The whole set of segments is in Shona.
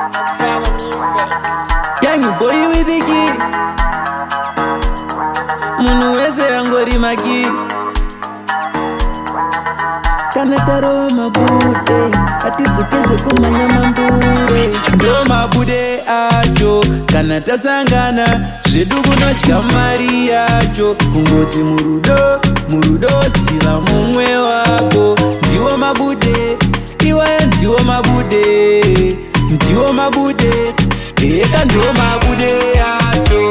Santa Music. Young boy with the key. Munu wese angori maki. Kanataro mabude. Atizukeshe kumanya mambure. Ndo mabude acho. Kanata sangana. Zvedugu notya mari yacho. Kungoti murudo siva mumwe wako. Ndiwo mabude. Iwaya ndiwo mabude. Ndiwo mabude. Eka ndiwo mabude yacho.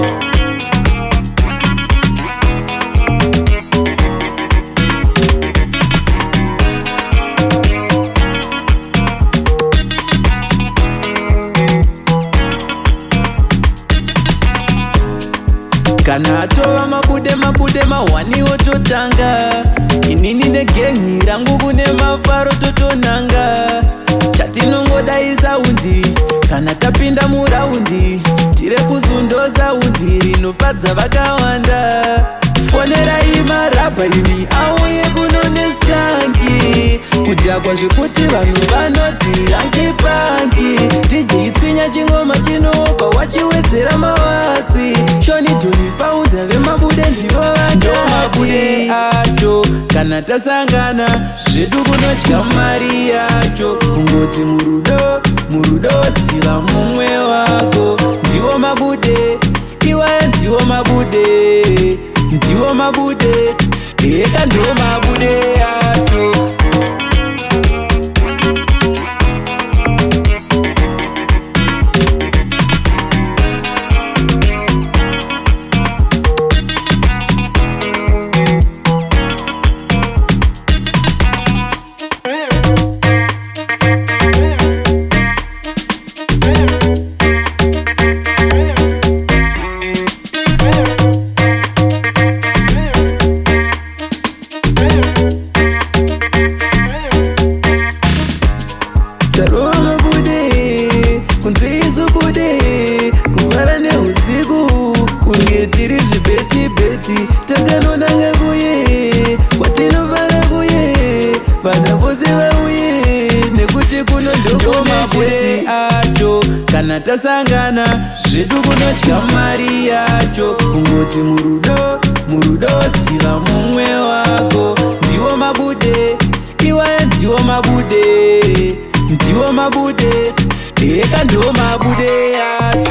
Kana atova mabude mawani ototanga. Inini negengi rangu kune mafaro totonanga. Chatinongodaisa undi kana tapinda muraundi. Tire kuzundoza undi rinofadza vakawanda. Fonerai marabha imi auye kunoneskangi. Kudhakwa zvekuti vanhu vanoti angipangi. DJ tswinya chingoma chinopa wachiwedzera mawatsi. Shoni Doni founder vemabude ndivo vandomabude acho. Kana tasangana zvedu kunotya mari yacho. Kungoti murudo siva mumwe wako. Ndiwo mabude, iwaya ndiwo mabude. Ndiwo mabude, eka ndiwo mabude yacho. Taroa mabude, kunzizu bude. Kuvara neusiku, kunge tiri zvibeti. Takanonanga kuye, kwatinovara kuye. Vana vose vauye, nekuti kuno ndoko mabude acho. Kana tasangana, zvedu kunotya mari yacho. Kungoti murudo siva mumwe wako. Ndiwo mabude, iwaya ndiwo mabude. Ndiwo mabude, eka ndiwo mabude yacho.